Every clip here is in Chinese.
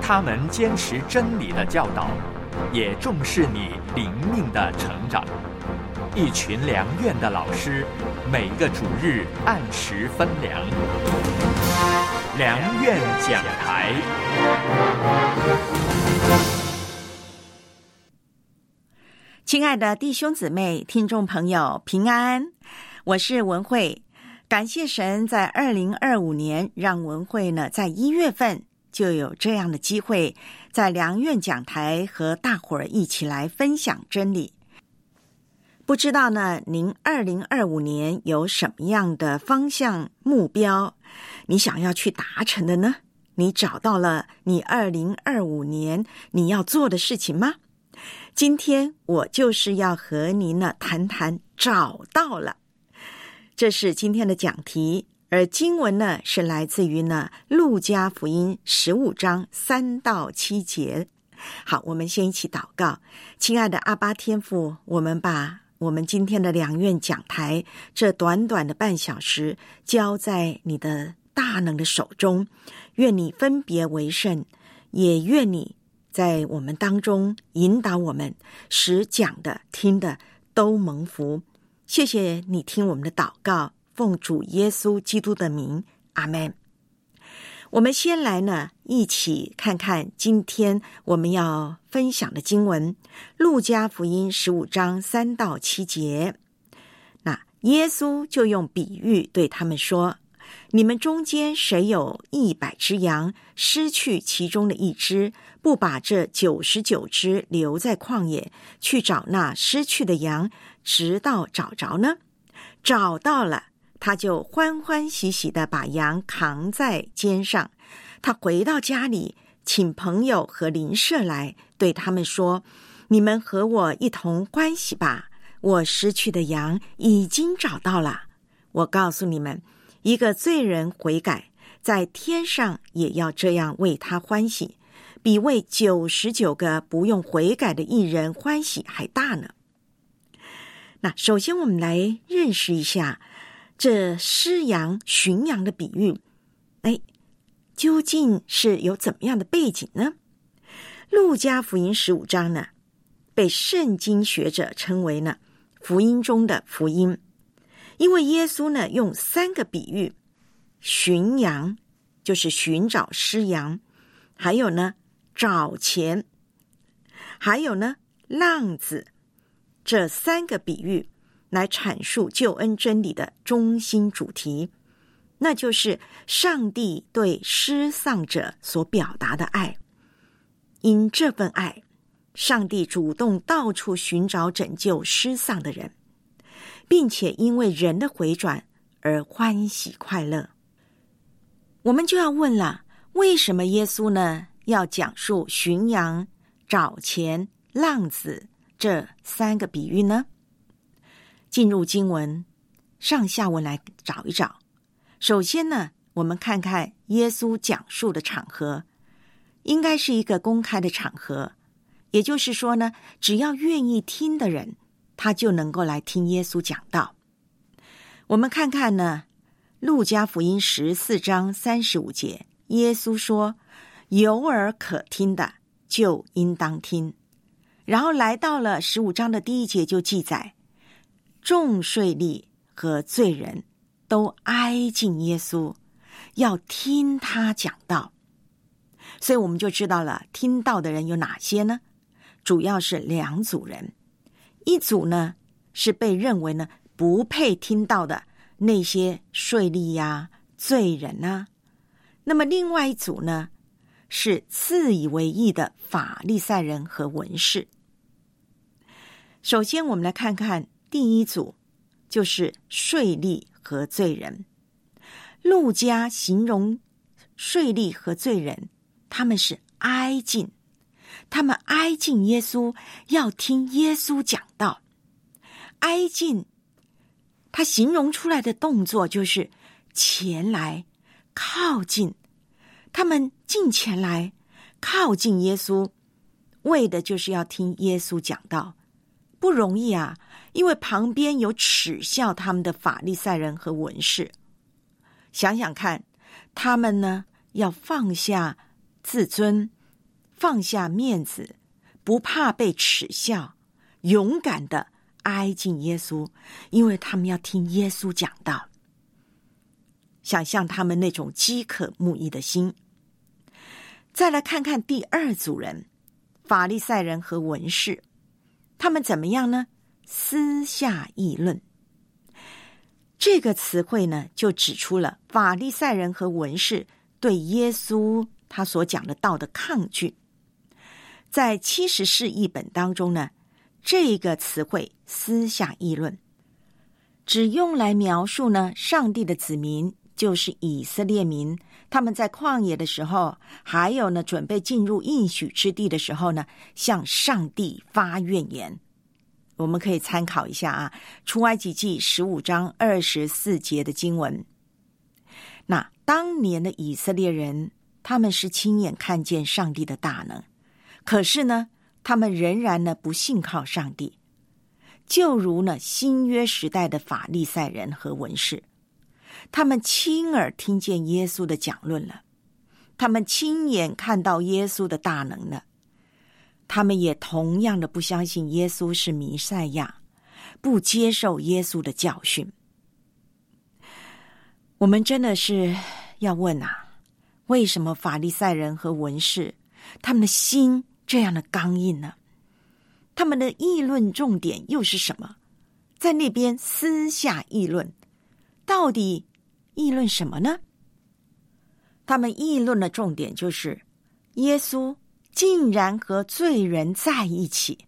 他们坚持真理的教导，也重视你灵命的成长。一群良院的老师，每个主日按时分粮。良院讲台。 亲爱的弟兄姊妹、听众朋友，平安！我是文慧，感谢神在2025年让文慧呢在1月份就有这样的机会，在良院讲台和大伙儿一起来分享真理。不知道呢，您2025年有什么样的方向目标，你想要去达成的呢？你找到了你2025年你要做的事情吗？今天我就是要和您呢谈谈找到了，这是今天的讲题。而经文呢是来自于呢路加福音15章3到7节。好，我们先一起祷告。亲爱的阿爸天父，我们把我们今天的良院讲台这短短的半小时交在你的大能的手中，愿你分别为圣，也愿你在我们当中引导我们，使讲的听的都蒙福。谢谢你听我们的祷告，奉主耶稣基督的名，阿们。我们先来呢一起看看今天我们要分享的经文，路加福音15章3到7节。那耶稣就用比喻对他们说，你们中间谁有100只羊，失去其中的一只，不把这99只留在旷野，去找那失去的羊，直到找着呢？找到了，他就欢欢喜喜地把羊扛在肩上。他回到家里，请朋友和邻舍来，对他们说，你们和我一同欢喜吧，我失去的羊已经找到了。我告诉你们，一个罪人悔改，在天上也要这样为他欢喜，比为99个不用悔改的义人欢喜还大呢。那首先我们来认识一下这失羊寻羊的比喻，究竟是有怎么样的背景呢？路加福音15章呢，被圣经学者称为呢福音中的福音，因为耶稣呢用3个比喻，寻羊就是寻找失羊，还有呢找钱，还有呢浪子，这3个比喻来阐述救恩真理的中心主题，那就是上帝对失丧者所表达的爱。因这份爱，上帝主动到处寻找拯救失丧的人，并且因为人的回转而欢喜快乐。我们就要问了，为什么耶稣呢要讲述寻羊、找钱、浪子这3个比喻呢？进入经文上下文来找一找。首先呢，我们看看耶稣讲述的场合，应该是一个公开的场合，也就是说呢，只要愿意听的人，他就能够来听耶稣讲道。我们看看呢，路加福音14章35节，耶稣说，有耳可听的就应当听。然后来到了15章的第1节就记载，众税吏和罪人都挨近耶稣，要听他讲道。所以我们就知道了听道的人有哪些呢？主要是2组人，一组呢是被认为呢不配听道的那些税吏呀、罪人啊，那么另外一组呢是自以为义的法利赛人和文士。首先我们来看看第一组，就是税吏和罪人。路加形容税吏和罪人，他们是挨近，他们挨近耶稣，要听耶稣讲道。挨近，他形容出来的动作就是前来靠近，他们近前来靠近耶稣，为的就是要听耶稣讲道。不容易啊，因为旁边有耻笑他们的法利赛人和文士。想想看，他们呢要放下自尊， 放下面子，不怕被耻笑，勇敢的挨近耶稣，因为他们要听耶稣讲道。想象他们那种饥渴慕义的心。再来看看第二组人，法利赛人和文士，他们怎么样呢？私下议论。这个词汇呢，就指出了法利赛人和文士对耶稣他所讲的道的抗拒。在70士译本当中呢，这个词汇私下议论只用来描述呢上帝的子民，就是以色列民，他们在旷野的时候，还有呢准备进入应许之地的时候呢，向上帝发怨言。我们可以参考一下啊，出埃及记15章24节的经文。那当年的以色列人，他们是亲眼看见上帝的大能，可是呢，他们仍然呢不信靠上帝，就如呢新约时代的法利赛人和文士，他们亲耳听见耶稣的讲论了，他们亲眼看到耶稣的大能了，他们也同样的不相信耶稣是弥赛亚，不接受耶稣的教训。我们真的是要问啊，为什么法利赛人和文士他们的心这样的刚硬呢？他们的议论重点又是什么？在那边私下议论，到底议论什么呢？他们议论的重点就是耶稣竟然和罪人在一起。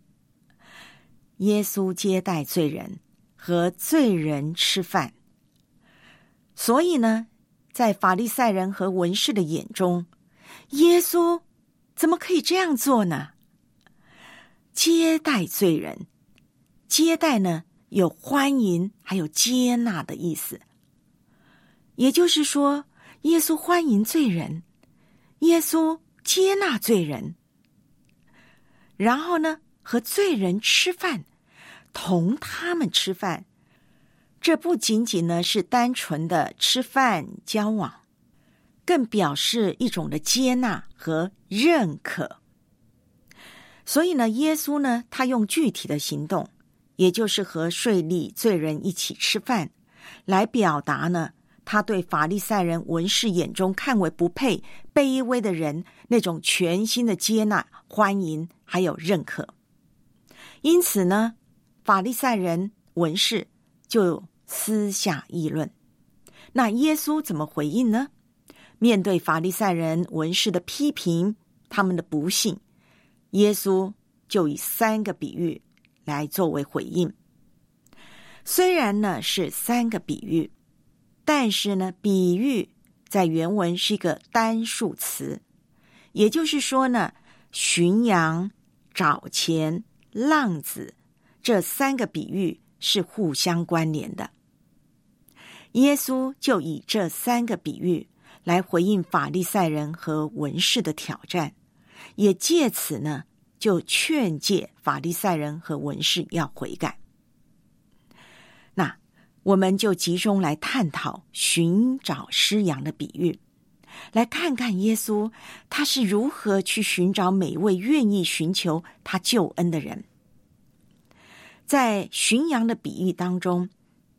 耶稣接待罪人，和罪人吃饭。所以呢，在法利赛人和文士的眼中，耶稣怎么可以这样做呢？接待罪人，接待呢有欢迎还有接纳的意思。也就是说，耶稣欢迎罪人，耶稣接纳罪人，然后呢和罪人吃饭，同他们吃饭。这不仅仅呢是单纯的吃饭交往，更表示一种的接纳和认可。所以呢，耶稣呢他用具体的行动，也就是和税吏罪人一起吃饭，来表达呢他对法利赛人文士眼中看为不配卑微的人那种全心的接纳、欢迎还有认可。因此呢，法利赛人文士就私下议论。那耶稣怎么回应呢？面对法利赛人文士的批评，他们的不信，耶稣就以3个比喻来作为回应。虽然呢是3个比喻，但是呢比喻在原文是一个单数词，也就是说呢，巡羊、找钱、浪子这3个比喻是互相关联的。耶稣就以这3个比喻来回应法利赛人和文士的挑战，也借此呢就劝诫法利赛人和文士要悔改。那我们就集中来探讨寻找失羊的比喻，来看看耶稣他是如何去寻找每位愿意寻求他救恩的人。在寻羊的比喻当中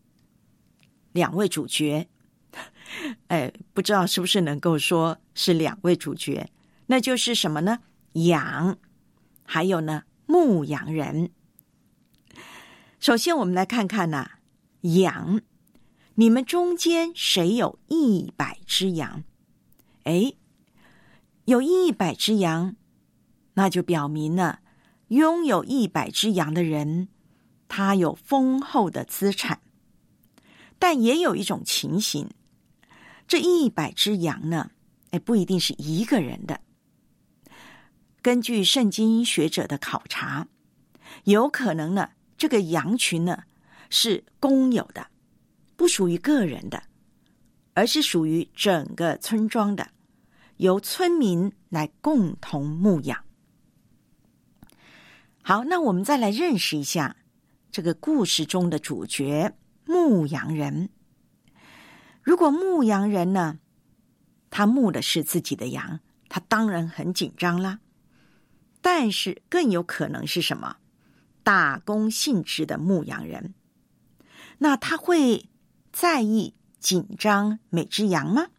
，2位主角，不知道是不是能够说是2位主角，那就是什么呢？羊，还有呢牧羊人。首先我们来看看羊，你们中间谁有100只羊？有100只羊，那就表明了拥有100只羊的人，他有丰厚的资产。但也有一种情形，这100只羊呢，不一定是一个人的。根据圣经学者的考察，有可能呢，这个羊群呢是公有的，不属于个人的，而是属于整个村庄的，由村民来共同牧养。好，那我们再来认识一下这个故事中的主角牧羊人。如果牧羊人呢，他牧的是自己的羊， 他当然很紧张啦。但是更有可能是什么？打工性质的牧羊人，那他会在意紧张每只羊吗？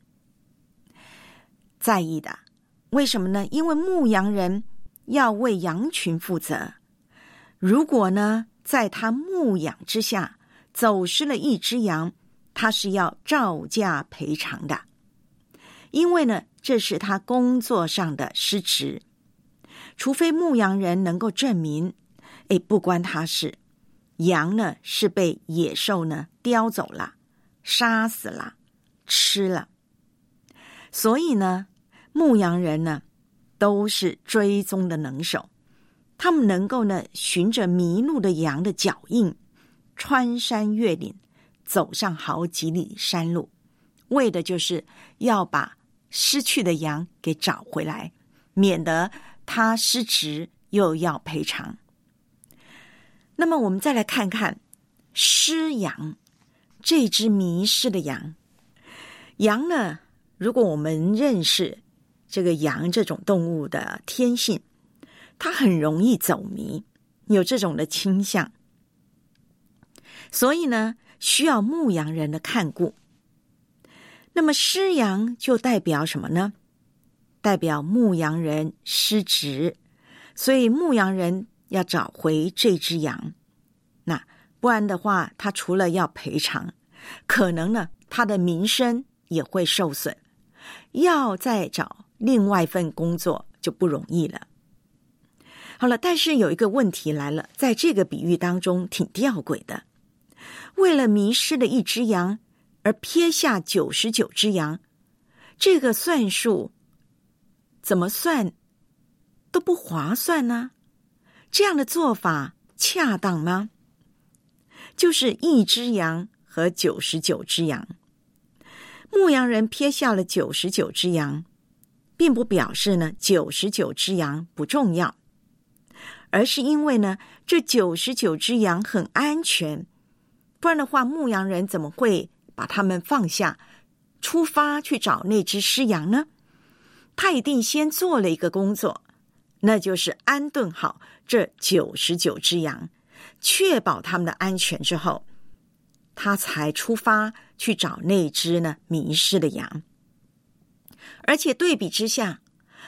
在意的。为什么呢？因为牧羊人要为羊群负责，如果呢在他牧养之下走失了一只羊，他是要照价赔偿的，因为呢这是他工作上的失职，除非牧羊人能够证明不关他事，羊呢是被野兽呢叼走了，杀死了，吃了。所以呢牧羊人呢都是追踪的能手，他们能够呢循着迷路的羊的脚印，穿山越岭，走上好几里山路，为的就是要把失去的羊给找回来，免得他失职又要赔偿。那么我们再来看看失羊，这只迷失的羊。羊呢，如果我们认识这个羊这种动物的天性，它很容易走迷，有这种的倾向，所以呢需要牧羊人的看顾。那么失羊就代表什么呢？代表牧羊人失职，所以牧羊人要找回这只羊。那不然的话，他除了要赔偿，可能呢他的名声也会受损，要再找另外一份工作就不容易了。好了，但是有一个问题来了，在这个比喻当中挺吊诡的，为了迷失了一只羊而撇下99只羊，这个算数怎么算都不划算呢？这样的做法恰当吗？就是一只羊和99只羊，牧羊人撇下了99只羊，并不表示呢99只羊不重要，而是因为呢这99只羊很安全，不然的话牧羊人怎么会把它们放下，出发去找那只失羊呢？他一定先做了一个工作，那就是安顿好这99只羊，确保他们的安全之后，他才出发去找那只呢迷失的羊。而且对比之下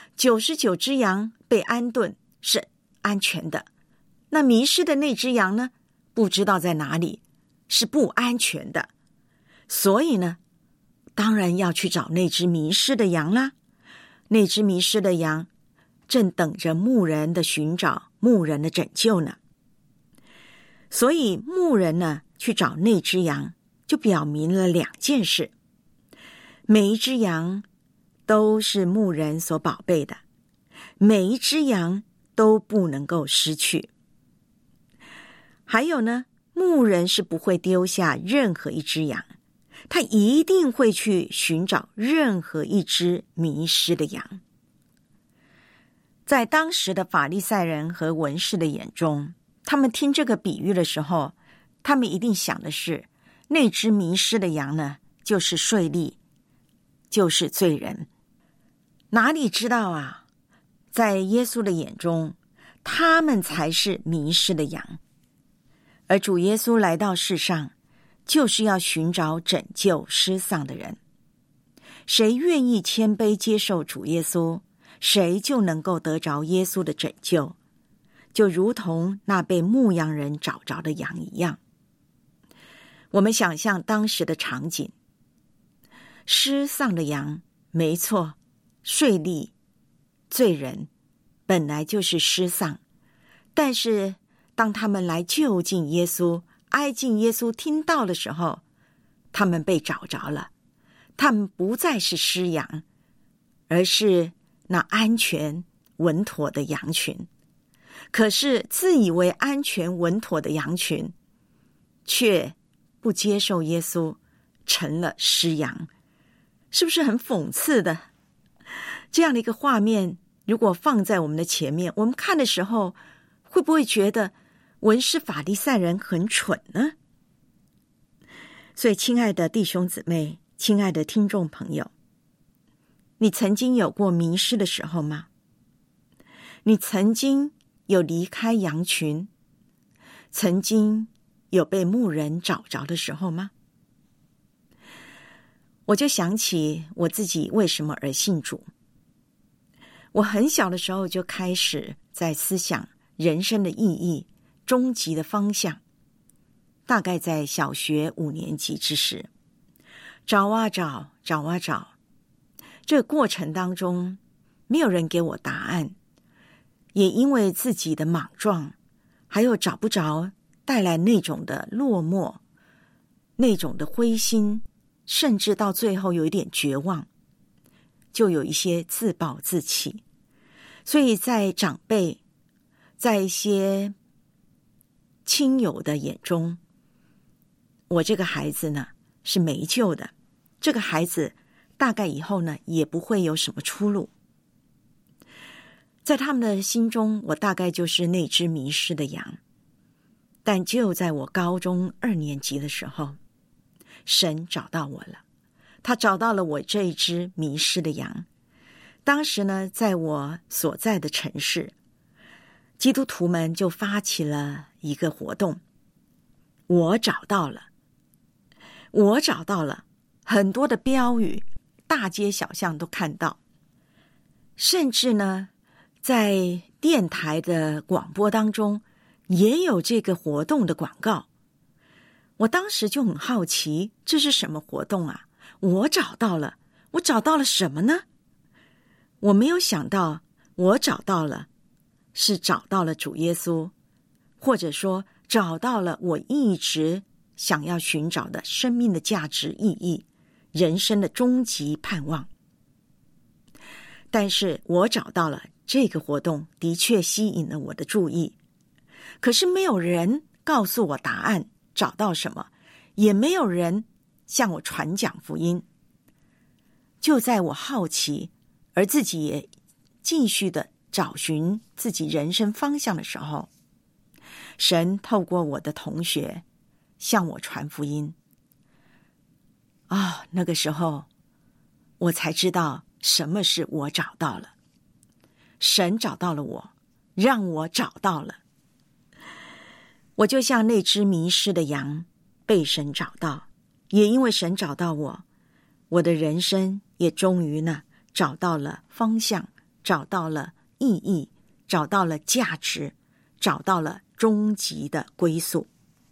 ，99只羊被安顿是安全的，那迷失的那只羊呢，不知道在哪里，是不安全的。所以呢，当然要去找那只迷失的羊啦。那只迷失的羊正等着牧人的寻找，牧人的拯救呢。所以牧人呢去找那只羊，就表明了2件事：每一只羊都是牧人所宝贝的，每一只羊都不能够失去。还有呢，牧人是不会丢下任何一只羊，他一定会去寻找任何一只迷失的羊。在当时的法利赛人和文士的眼中，他们听这个比喻的时候，他们一定想的是，那只迷失的羊呢，就是税吏，就是罪人。哪里知道啊，在耶稣的眼中，他们才是迷失的羊。而主耶稣来到世上，就是要寻找拯救失丧的人。谁愿意谦卑接受主耶稣，谁就能够得着耶稣的拯救，就如同那被牧羊人找着的羊一样。我们想象当时的场景，失丧的羊，没错，税吏、罪人本来就是失丧，但是当他们来就近耶稣，挨近耶稣听到的时候，他们被找着了，他们不再是失羊，而是那安全稳妥的羊群。可是自以为安全稳妥的羊群却不接受耶稣，成了失羊，是不是很讽刺的？这样的一个画面如果放在我们的前面，我们看的时候会不会觉得文士法利赛人很蠢呢？所以亲爱的弟兄姊妹，亲爱的听众朋友， 你曾经有过迷失的时候吗？你曾经有离开羊群，曾经有被牧人找着的时候吗？我就想起我自己为什么而信主。我很小的时候就开始在思想人生的意义、终极的方向。大概在小学5年级之时，找啊找，找啊找。这个过程当中，没有人给我答案，也因为自己的莽撞，还有找不着，带来那种的落寞，那种的灰心，甚至到最后有一点绝望，就有一些自暴自弃。所以在长辈，在一些亲友的眼中，我这个孩子呢是没救的，这个孩子大概以后呢也不会有什么出路。在他们的心中，我大概就是那只迷失的羊。但就在我高中2年级的时候，神找到我了，他找到了我这一只迷失的羊。当时呢，在我所在的城市，基督徒们就发起了一个活动，我找到了，我找到了，很多的标语，大街小巷都看到，甚至呢，在电台的广播当中也有这个活动的广告。我当时就很好奇，这是什么活动啊？我找到了，我找到了什么呢？我没有想到，我找到了，是找到了主耶稣，或者说找到了我一直想要寻找的生命的价值意义，人生的终极盼望。但是我找到了这个活动，的确吸引了我的注意，可是没有人告诉我答案，找到什么，也没有人向我传讲福音。就在我好奇，而自己也继续的找寻自己人生方向的时候，神透过我的同学向我传福音。那个时候我才知道什么是我找到了。神找到了我，让我找到了。我就像那只迷失的羊，被神找到，也因为神找到我，我的人生也终于呢找到了方向，找到了意义，找到了价值，找到了终极的归宿。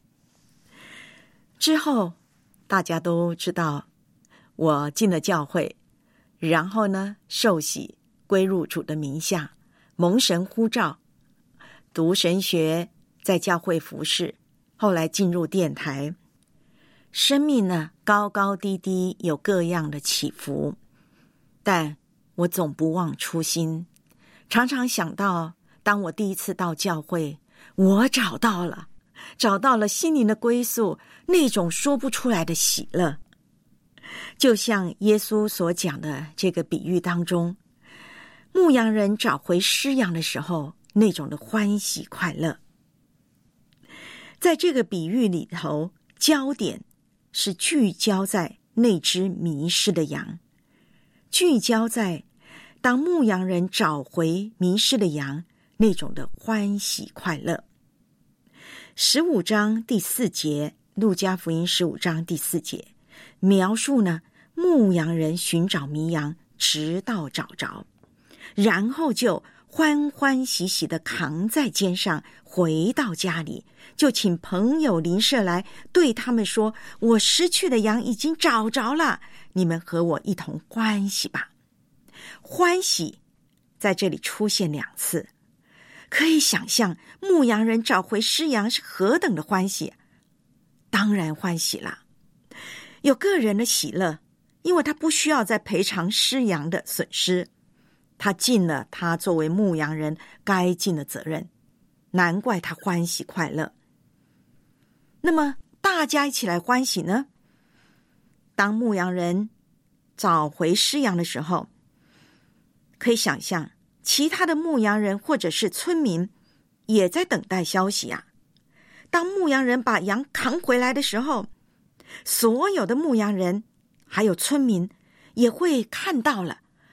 之后大家都知道我进了教会，然后呢受洗归入主的名下，蒙神呼召，读神学，在教会服侍，后来进入电台。生命呢高高低低，有各样的起伏，但我总不忘初心，常常想到当我第一次到教会，我找到了心灵的归宿，那种说不出来的喜乐。就像耶稣所讲的这个比喻当中，牧羊人找回失羊的时候，那种的欢喜快乐。在这个比喻里头，焦点是聚焦在那只迷失的羊，聚焦在当牧羊人找回迷失的羊，那种的欢喜快乐。15章第4节，路加福音15章第4节，描述呢牧羊人寻找迷羊，直到找着，然后就欢欢喜喜地扛在肩上，回到家里，就请朋友邻舍来，对他们说，我失去的羊已经找着了，你们和我一同欢喜吧。欢喜在这里出现2次，可以想象牧羊人找回失羊是何等的欢喜。当然欢喜啦，有个人的喜乐，因为他不需要再赔偿失羊的损失，他尽了他作为牧羊人该尽的责任，难怪他欢喜快乐。那么大家一起来欢喜呢？当牧羊人找回失羊的时候，可以想象其他的牧羊人或者是村民也在等待消息啊。当牧羊人把羊扛回来的时候，所有的牧羊人还有村民也会看到了，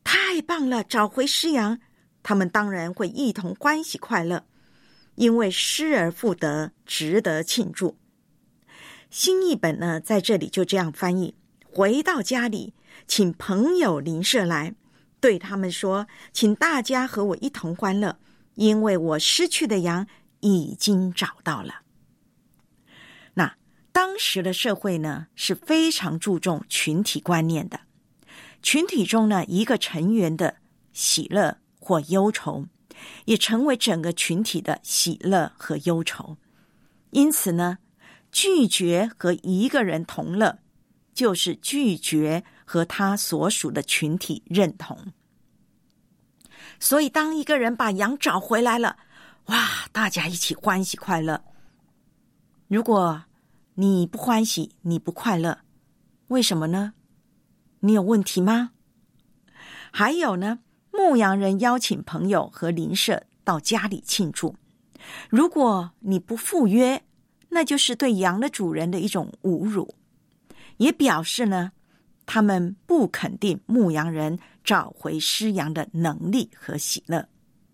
太棒了，找回失羊，他们当然会一同欢喜快乐，因为失而复得，值得庆祝。新译本呢，在这里就这样翻译：回到家里，请朋友邻舍来，对他们说，请大家和我一同欢乐，因为我失去的羊已经找到了。那当时的社会呢，是非常注重群体观念的。群体中呢，一个成员的喜乐或忧愁，也成为整个群体的喜乐和忧愁。因此呢，拒绝和一个人同乐，就是拒绝和他所属的群体认同。所以当一个人把羊找回来了，哇，大家一起欢喜快乐。如果你不欢喜，你不快乐，为什么呢？你有问题吗？还有呢，牧羊人邀请朋友和邻舍到家里庆祝。如果你不赴约，那就是对羊的主人的一种侮辱，也表示呢，他们不肯定牧羊人找回失羊的能力和喜乐。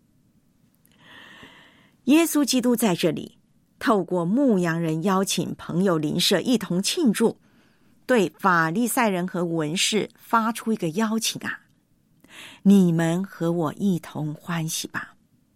耶稣基督在这里透过牧羊人邀请朋友邻舍一同庆祝，对法利赛人和文士发出一个邀请啊，你们和我一同欢喜吧。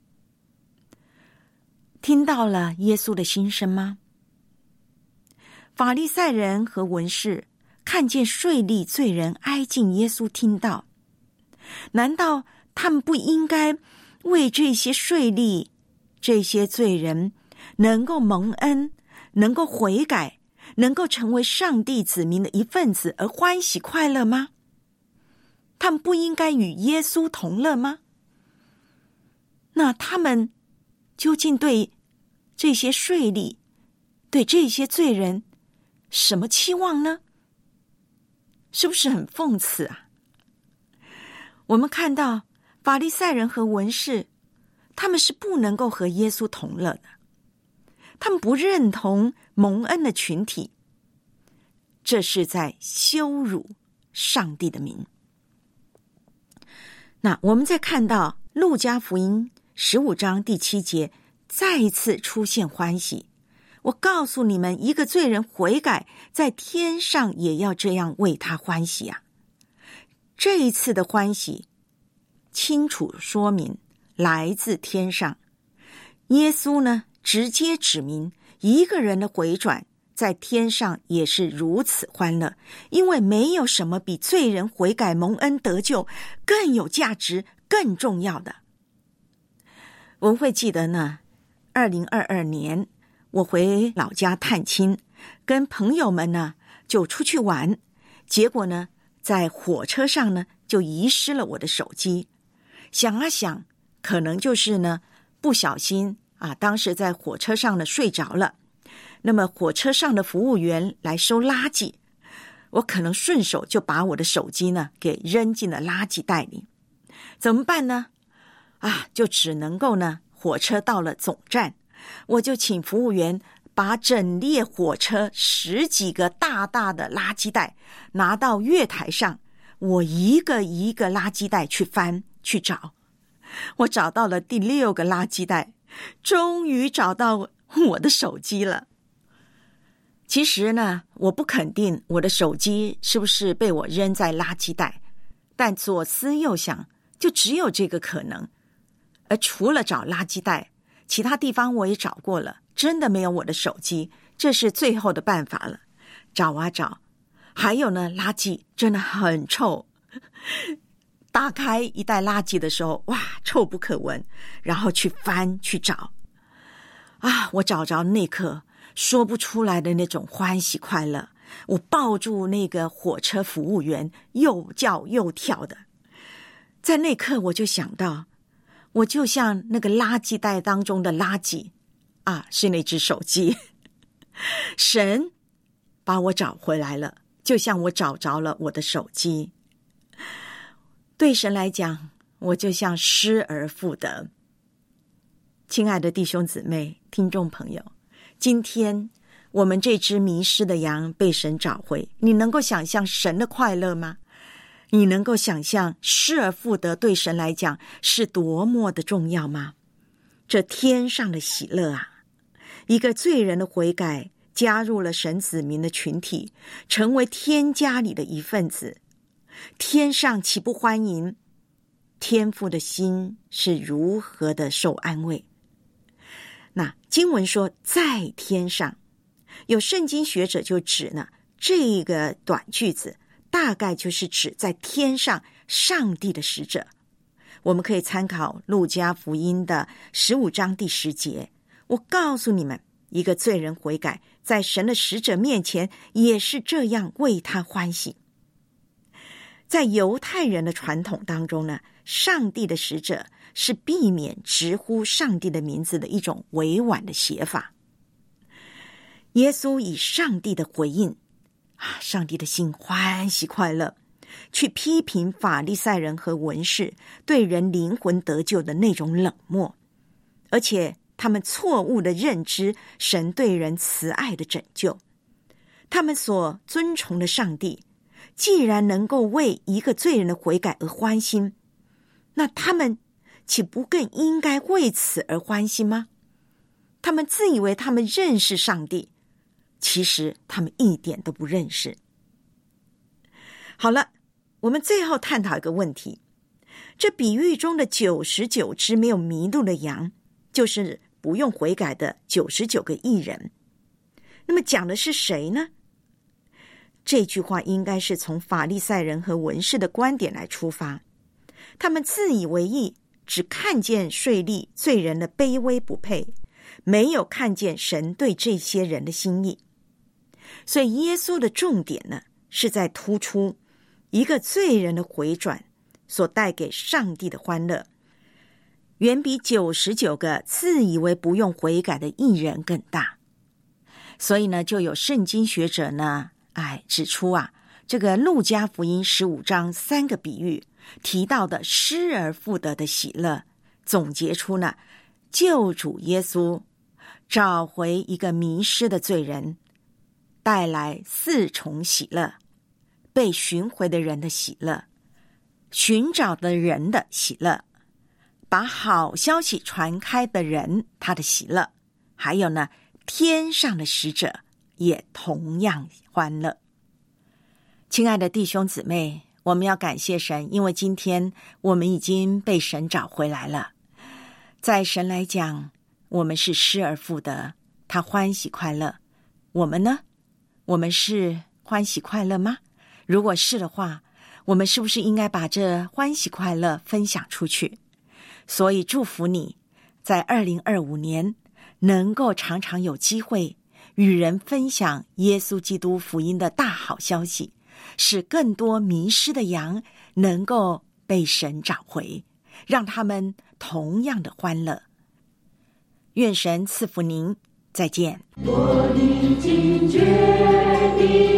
听到了耶稣的心声吗？法利赛人和文士看见税吏罪人挨近耶稣听到，难道他们不应该为这些税吏、这些罪人能够蒙恩，能够悔改，能够成为上帝子民的一份子而欢喜快乐吗？他们不应该与耶稣同乐吗？那他们究竟对这些税吏、对这些罪人什么期望呢？是不是很讽刺啊？我们看到法利赛人和文士，他们是不能够和耶稣同乐的，他们不认同蒙恩的群体，这是在羞辱上帝的名。那我们再看到路加福音15章第7节，再一次出现欢喜。我告诉你们，一个罪人悔改，在天上也要这样为他欢喜啊。这一次的欢喜清楚说明来自天上。耶稣呢，直接指明一个人的回转在天上也是如此欢乐，因为没有什么比罪人悔改蒙恩得救更有价值、更重要的。我会记得呢，2022年我回老家探亲，跟朋友们呢就出去玩，结果呢在火车上呢就遗失了我的手机。想啊想，可能就是呢不小心啊，当时在火车上呢睡着了。那么火车上的服务员来收垃圾，我可能顺手就把我的手机呢给扔进了垃圾袋里。怎么办呢？就只能够呢，火车到了总站，我就请服务员把整列火车10几个大大的垃圾袋拿到月台上，我一个一个垃圾袋去翻去找。我找到了第6个垃圾袋，终于找到我的手机了。其实呢，我不肯定我的手机是不是被我扔在垃圾袋，但左思右想，就只有这个可能。而除了找垃圾袋，其他地方我也找过了，真的没有我的手机，这是最后的办法了。找啊找，还有呢，垃圾真的很臭，打开一袋垃圾的时候，哇，臭不可闻，然后去翻去找。我找着那刻说不出来的那种欢喜快乐，我抱住那个火车服务员，又叫又跳的。在那刻我就想到，我就像那个垃圾袋当中的垃圾是那只手机。神把我找回来了，就像我找着了我的手机。对神来讲，我就像失而复得。亲爱的弟兄姊妹、听众朋友，今天我们这只迷失的羊被神找回，你能够想象神的快乐吗？ 你能够想象失而复得对神来讲是多么的重要吗？这天上的喜乐啊，一个罪人的悔改，加入了神子民的群体，成为天家里的一份子，天上岂不欢迎？天父的心是如何的受安慰？那经文说在天上，有圣经学者就指呢，这个短句子大概就是指在天上上帝的使者。我们可以参考路加福音的15章第10节，我告诉你们，一个罪人悔改，在神的使者面前也是这样为他欢喜。在犹太人的传统当中呢，上帝的使者是避免直呼上帝的名字的一种委婉的写法。耶稣以上帝的回应上帝的心欢喜快乐，去批评法利赛人和文士对人灵魂得救的那种冷漠，而且他们错误的认知神对人慈爱的拯救。他们所尊崇的上帝既然能够为一个罪人的悔改而欢心，那他们岂不更应该为此而欢心吗？他们自以为他们认识上帝，其实他们一点都不认识。好了，我们最后探讨一个问题，这比喻中的99只没有迷路的羊，就是不用悔改的99个义人。那么讲的是谁呢？这句话应该是从法利赛人和文士的观点来出发，他们自以为义，只看见税吏罪人的卑微不配，没有看见神对这些人的心意。所以耶稣的重点呢，是在突出一个罪人的回转所带给上帝的欢乐，远比99个自以为不用悔改的义人更大。所以呢，就有圣经学者呢指出这个路加福音15章3个比喻提到的失而复得的喜乐，总结出呢，救主耶稣找回一个迷失的罪人，带来4重喜乐：被寻回的人的喜乐，寻找的人的喜乐，把好消息传开的人他的喜乐，还有呢，天上的使者也同样欢乐。亲爱的弟兄姊妹，我们要感谢神，因为今天我们已经被神找回来了。在神来讲，我们是失而复得，他欢喜快乐。我们呢？我们是欢喜快乐吗？如果是的话，我们是不是应该把这欢喜快乐分享出去？所以祝福你，在2025年能够常常有机会与人分享耶稣基督福音的大好消息，使更多迷失的羊能够被神找回，让他们同样的欢乐。愿神赐福您，再见。我已经决定